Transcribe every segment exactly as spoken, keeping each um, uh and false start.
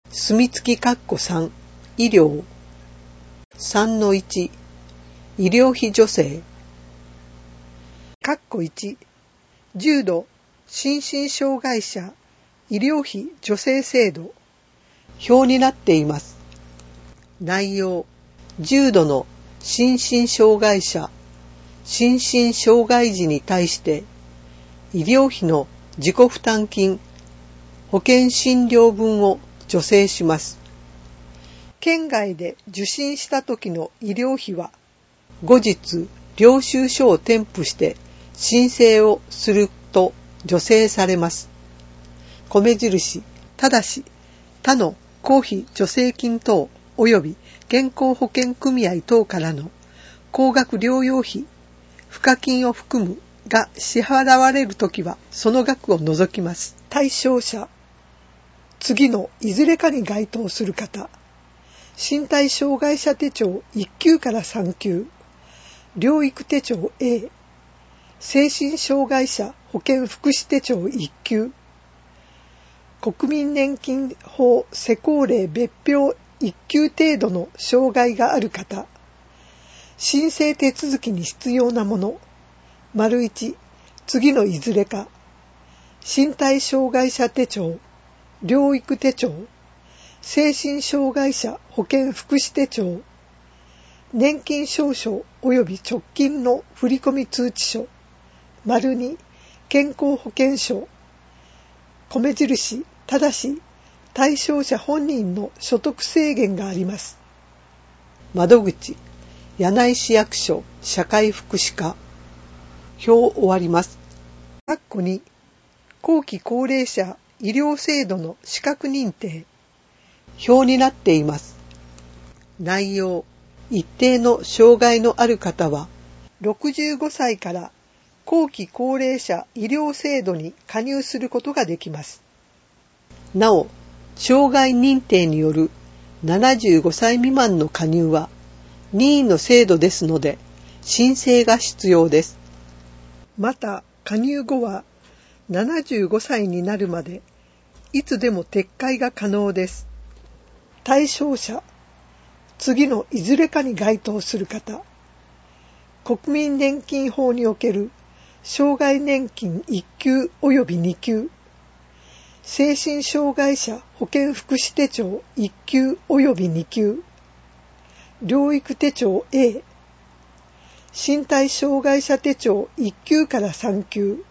墨付き括弧さん医療 さんのいち 医療費助成括弧いち重度心身障害者医療費助成制度表になっています。内容重度の心身障害者心身障害児に対して医療費の自己負担金保険診療分を助成します。県外で受診した時の医療費は後日領収書を添付して申請をすると助成されます。米印ただし他の公費助成金等及び健康保険組合等からの高額療養費賦課金を含むが支払われるときはその額を除きます。対象者次のいずれかに該当する方身体障害者手帳いっ級からさん級療育手帳 A 精神障害者保健福祉手帳いっ級国民年金法施行令別表いっ級程度の障害がある方申請手続きに必要なもの丸いち次のいずれか身体障害者手帳療育手帳精神障害者保健福祉手帳年金証書及び直近の振込通知書丸に健康保険証米印ただし対象者本人の所得制限があります。窓口柳井市役所社会福祉課表終わります。括弧に後期高齢者医療制度の資格認定表になっています。内容一定の障害のある方はろくじゅうごさいから後期高齢者医療制度に加入することができます。なお、障害認定によるななじゅうごさい未満の加入は任意の制度ですので申請が必要です。また、加入後はななじゅうごさいになるまでいつでも撤回が可能です。対象者次のいずれかに該当する方国民年金法における障害年金いっ級及びに級精神障害者保健福祉手帳いっ級及びに級療育手帳 A 身体障害者手帳いっ級からさん級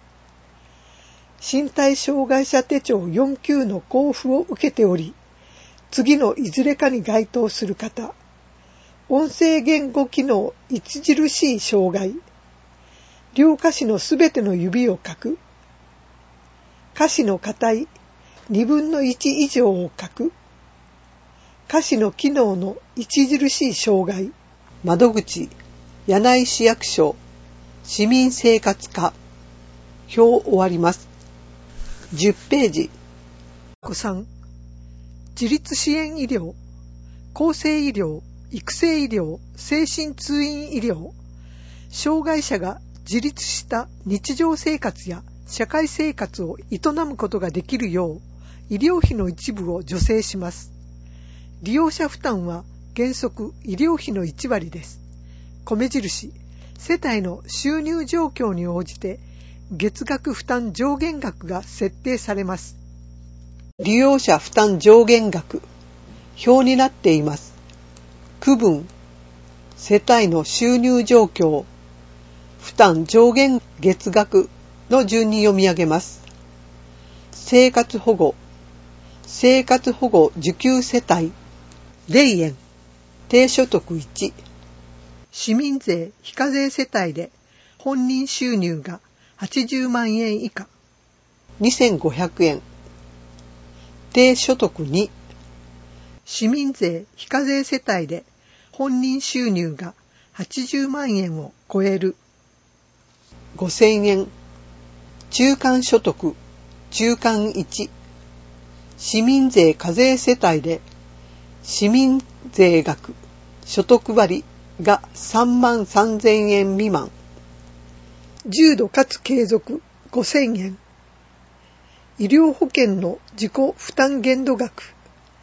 身体障害者手帳よん級の交付を受けており次のいずれかに該当する方音声言語機能著しい障害両下肢のすべての指を書く下肢の値にぶんのいち以上を書く下肢の機能の著しい障害窓口柳井市役所市民生活課表終わります。じゅっページさん自立支援医療厚生医療育成医療精神通院医療障害者が自立した日常生活や社会生活を営むことができるよう医療費の一部を助成します。利用者負担は原則医療費のいち割です。米印世帯の収入状況に応じて月額負担上限額が設定されます。利用者負担上限額表になっています。区分世帯の収入状況負担上限月額の順に読み上げます。生活保護生活保護受給世帯ゼロえん低所得いち市民税非課税世帯で本人収入がはちじゅうまんえん以下にせんごひゃくえん低所得に市民税非課税世帯で本人収入がはちじゅうまんえんを超えるごせんえん中間所得中間いち市民税課税世帯で市民税額所得割がさんまんさんぜんえん未満重度かつ継続ごせんえん医療保険の自己負担限度額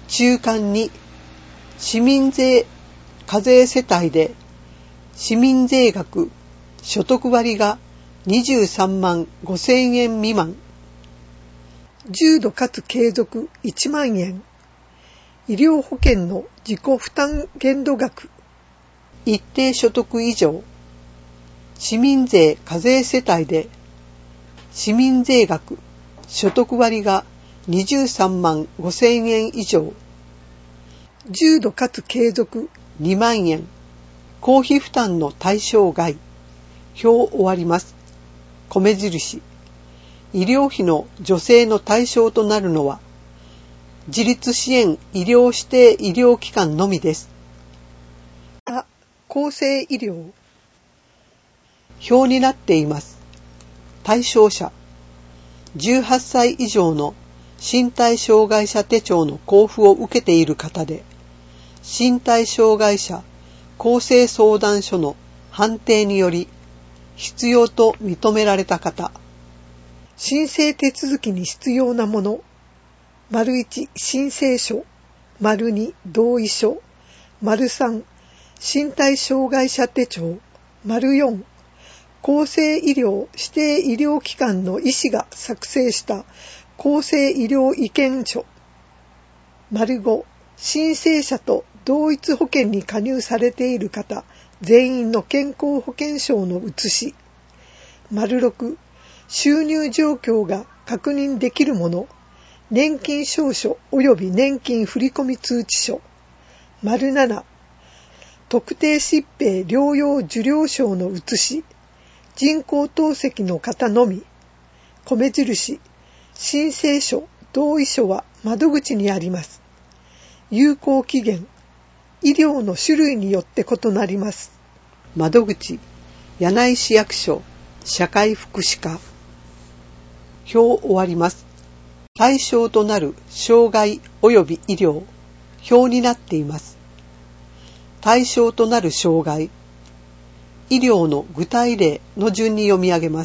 中間に市民税課税世帯で市民税額所得割がにじゅうさんまんごせんえん未満、重度かつ継続いちまんえん、医療保険の自己負担限度額一定所得以上、市民税課税世帯で市民税額所得割がにじゅうさんまんごせんえん以上、重度かつ継続にまんえん、公費負担の対象外、表終わります。米印、医療費の助成の対象となるのは、自立支援医療指定医療機関のみです。あ、厚生医療。表になっています。対象者、じゅうはっさい以上の身体障害者手帳の交付を受けている方で、身体障害者公正相談所の判定により必要と認められた方、申請手続きに必要なもの、丸いち申請書、丸に同意書、丸さん身体障害者手帳、丸よん厚生医療指定医療機関の医師が作成した厚生医療意見書、丸ご申請者と同一保険に加入されている方全員の健康保険証の写し、丸ろく収入状況が確認できるもの、年金証書及び年金振込通知書、丸なな特定疾病療養受領証の写し、人工透析の方のみ、米印、申請書、同意書は窓口にあります。有効期限、医療の種類によって異なります。窓口、柳井市役所、社会福祉課。表終わります。対象となる障害及び医療、表になっています。対象となる障害、医療の具体例の順に読み上げます。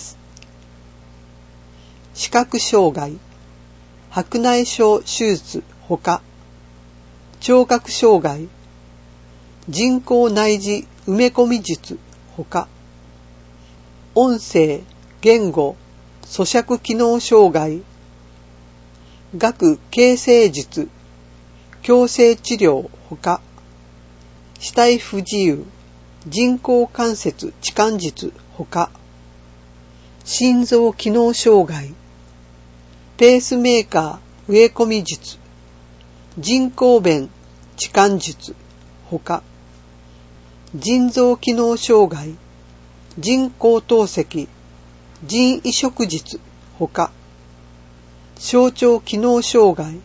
視覚障害、白内障手術ほか、聴覚障害、人工内耳埋め込み術ほか、音声、言語、咀嚼機能障害、顎形成術、矯正治療ほか、肢体不自由、人工関節置換術ほか、心臓機能障害、ペースメーカー植え込み術、人工弁置換術ほか、腎臓機能障害、人工透析、腎移植術ほか、小腸機能障害、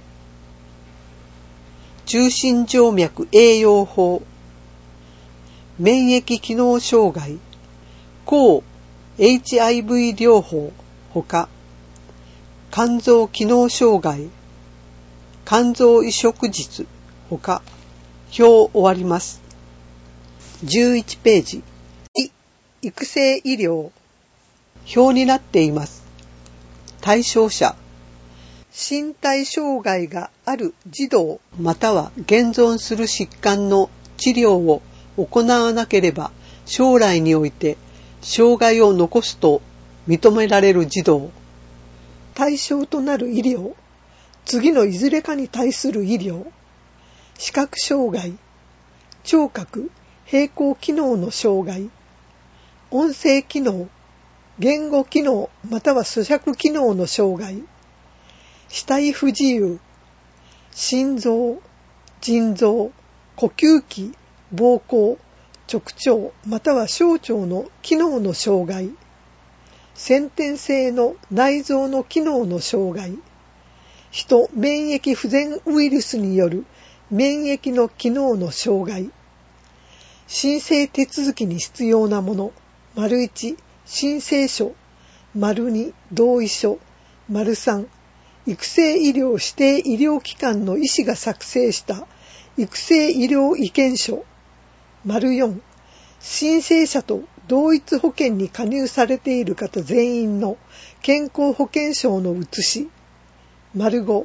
中心静脈栄養法、免疫機能障害、抗 エイチアイブイ 療法ほか、肝臓機能障害、肝臓移植術ほか、表終わります。じゅういちページ、育成医療、表になっています。対象者、身体障害がある児童または現存する疾患の治療を行わなければ将来において障害を残すと認められる児童。対象となる医療、次のいずれかに対する医療、視覚障害、聴覚、平衡機能の障害、音声機能、言語機能または咀嚼機能の障害、肢体不自由、心臓、腎臓、呼吸器、膀胱、直腸または小腸の機能の障害、先天性の内臓の機能の障害、人免疫不全ウイルスによる免疫の機能の障害、申請手続きに必要なもの、丸いち申請書、丸に同意書、丸さん育成医療指定医療機関の医師が作成した育成医療意見書、丸よん申請者と同一保険に加入されている方全員の健康保険証の写し、丸ご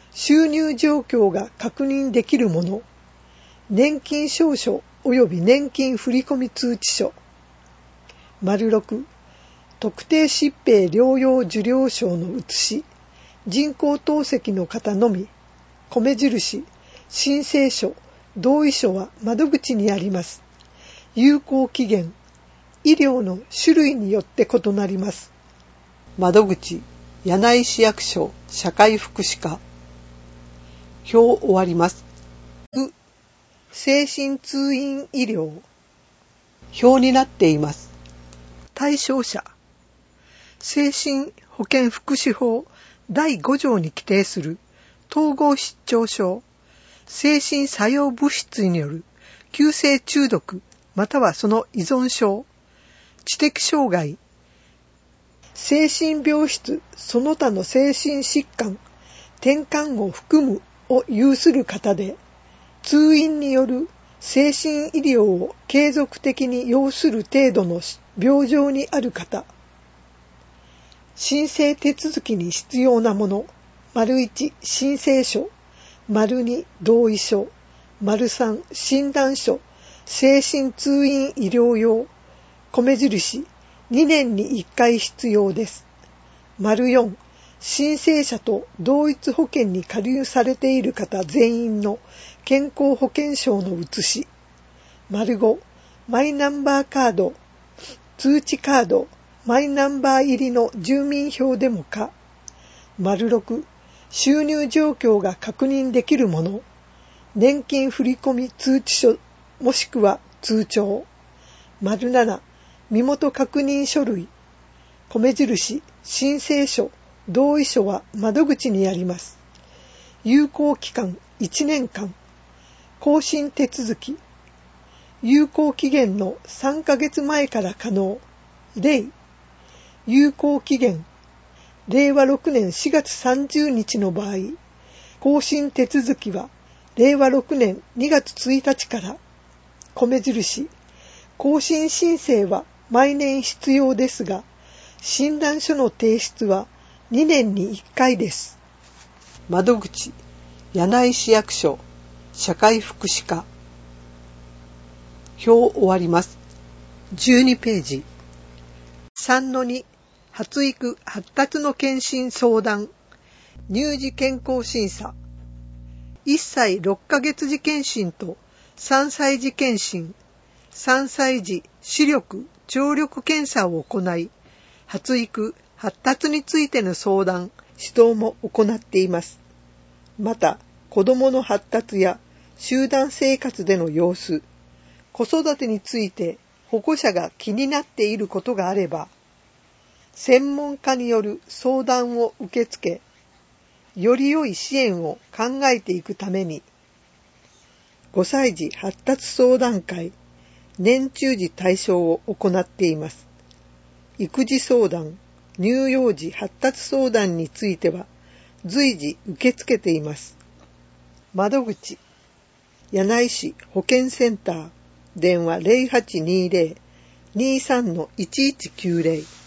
収入状況が確認できるもの、年金証書及び年金振込通知書。丸ろく、特定疾病療養受領証の写し、人工透析の方のみ、米印、申請書、同意書は窓口にあります。有効期限、医療の種類によって異なります。窓口、柳井市役所社会福祉課。表終わります。う、精神通院医療。表になっています。対象者、精神保健福祉法だいご条に規定する統合失調症、精神作用物質による急性中毒またはその依存症、知的障害、精神病質その他の精神疾患、転換を含むを有する方で、通院による精神医療を継続的に要する程度の病状にある方、申請手続きに必要なもの、丸いち、申請書、丸に、同意書、丸さん、診断書、精神通院医療用、米印、にねんにいっかい必要です。丸よん、申請者と同一保険に加入されている方全員の健康保険証の写し。丸ご、マイナンバーカード、通知カード、マイナンバー入りの住民票でもか。丸ろく、収入状況が確認できるもの、年金振込通知書もしくは通帳。丸なな、身元確認書類、米印、申請書、同意書は窓口にあります。有効期間いちねんかん、更新手続き、有効期限のさんかげつまえから可能。例、有効期限、れいわろくねんしがつさんじゅうにちの場合、更新手続きはれいわろくねんにがつついたちから。米印、更新申請は毎年必要ですが、診断書の提出はにねんにいっかいです。窓口、柳井市役所社会福祉課。表終わります。じゅうにページ。さんのに、発育発達の検診相談、乳児健康審査、いっさいろっかげつ児検診とさんさい児検診、さんさい児視力・聴力検査を行い、発育・発達についての相談・指導も行っています。また、子どもの発達や集団生活での様子、子育てについて保護者が気になっていることがあれば、専門家による相談を受け付け、より良い支援を考えていくために、ごさい児発達相談会、年中児対象を行っています。育児相談、乳幼児発達相談については随時受け付けています。窓口、柳井市保健センター、電話 ゼロはちにーゼロ にーさんのいちいちきゅうゼロ